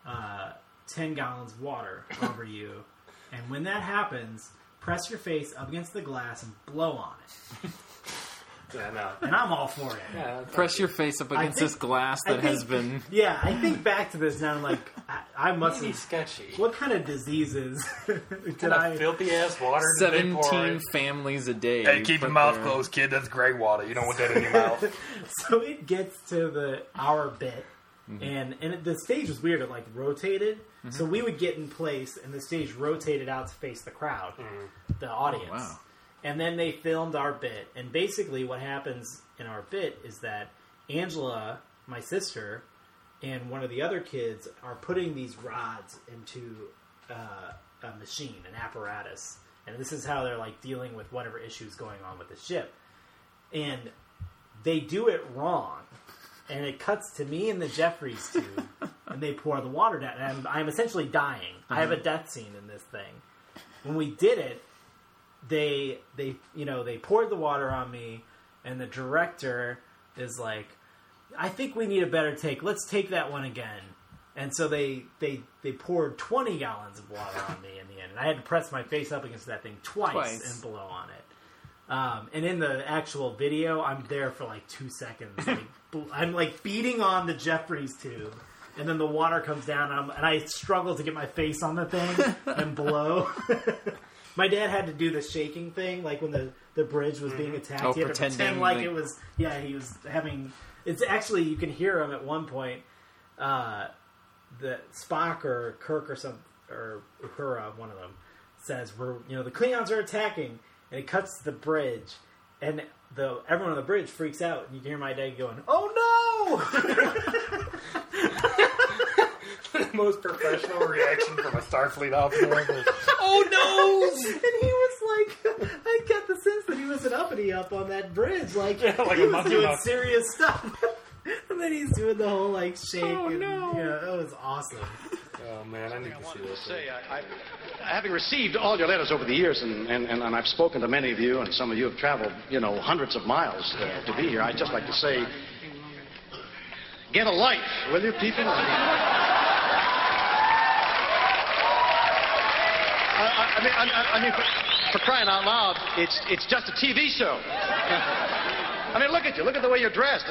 10 gallons of water over you, and when that happens, press your face up against the glass and blow on it. Yeah, no. And I'm all for it. Yeah, press your face up against this glass that has been... Yeah, I think back to this now, I'm like, I must be sketchy. What kind of diseases did I... filthy-ass water 17 families a day. Hey, keep your mouth closed, kid. That's gray water. You don't want that in your mouth. So it gets to our bit, and the stage was weird. It, like, rotated. So we would get in place, and the stage rotated out to face the crowd, the audience. Oh, wow. And then they filmed our bit. And basically what happens in our bit is that Angela, my sister, and one of the other kids are putting these rods into a machine, an apparatus. And this is how they're like dealing with whatever issues going on with the ship. And they do it wrong. And it cuts to me in the Jeffries tube, and they pour the water down. And I'm essentially dying. I have a death scene in this thing. When we did it, they poured the water on me, and the director is like, "I think we need a better take. Let's take that one again." And so they poured 20 gallons of water on me in the end, and I had to press my face up against that thing twice and blow on it. And in the actual video, I'm there for like 2 seconds. I'm like beating on the Jeffries tube, and then the water comes down, and I struggle to get my face on the thing and blow. My dad had to do the shaking thing, like when the bridge was being attacked. He had to pretend like it was... Yeah, he was having... It's actually, you can hear him at one point, the Spock or Kirk or Uhura, one of them, says, the Klingons are attacking, and it cuts to the bridge, and everyone on the bridge freaks out, and you can hear my dad going, "Oh no!" Most professional reaction from a Starfleet officer. "Oh no!" And he was like, I got the sense that he was an uppity up on that bridge. Like he was doing serious stuff. And then he's doing the whole like shake. Oh no! Yeah, it was awesome. Oh man, I need to see this. Having received all your letters over the years, and I've spoken to many of you, and some of you have traveled, hundreds of miles to be here. I'd just like to say, get a life, will you, people? I mean, for crying out loud, it's just a TV show. I mean, look at you. Look at the way you're dressed.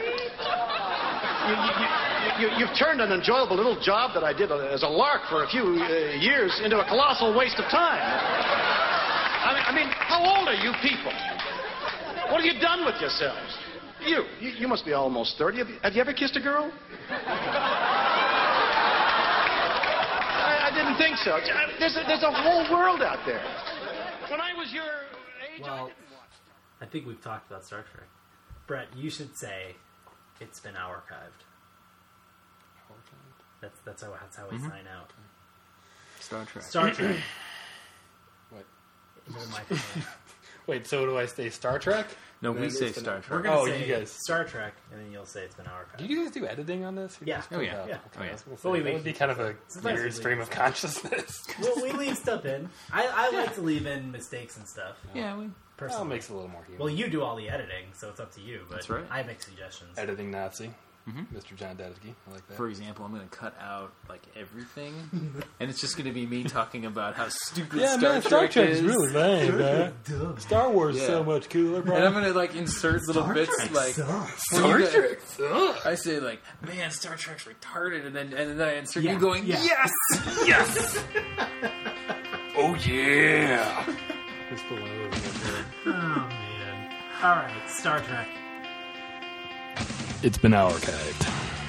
You've turned an enjoyable little job that I did as a lark for a few years into a colossal waste of time. I mean, how old are you people? What have you done with yourselves? You must be almost 30. Have you ever kissed a girl? I didn't think so. There's a whole world out there. When I was your age, Well, I think we've talked about Star Trek. Brett, you should say it's been archived. That's how we sign out. Star Trek. Star Trek. What? Into the microphone. Wait, so do I say Star Trek? No, Then we it's say been- Star We're Trek. gonna Oh, say you guys. Star Trek, and then you'll say it's been archived. Do you guys do editing on this? Yeah. Oh, yeah. Yeah. Oh, yeah. I was gonna say, Well, that would be kind of a Sometimes weird we stream leave of consciousness. Well, we leave stuff in. I like to leave in mistakes and stuff. Yeah, we... Well, Personally. it makes it a little more human. Well, you do all the editing, so it's up to you. But That's right. I make suggestions. Editing Nazi. Mr. John Dedeke. I like that. For example, I'm going to cut out like everything, and it's just going to be me talking about how stupid Star Trek is. lame, man. Star Wars is so much cooler, bro. And I'm going to like insert little bits like Star Trek sucks. I say like, man, Star Trek's retarded, and then I insert Yeah, you going, yeah. yes, Yes! Oh, yeah! Just put one of those in there. Oh man! All right, Star Trek. It's been archived.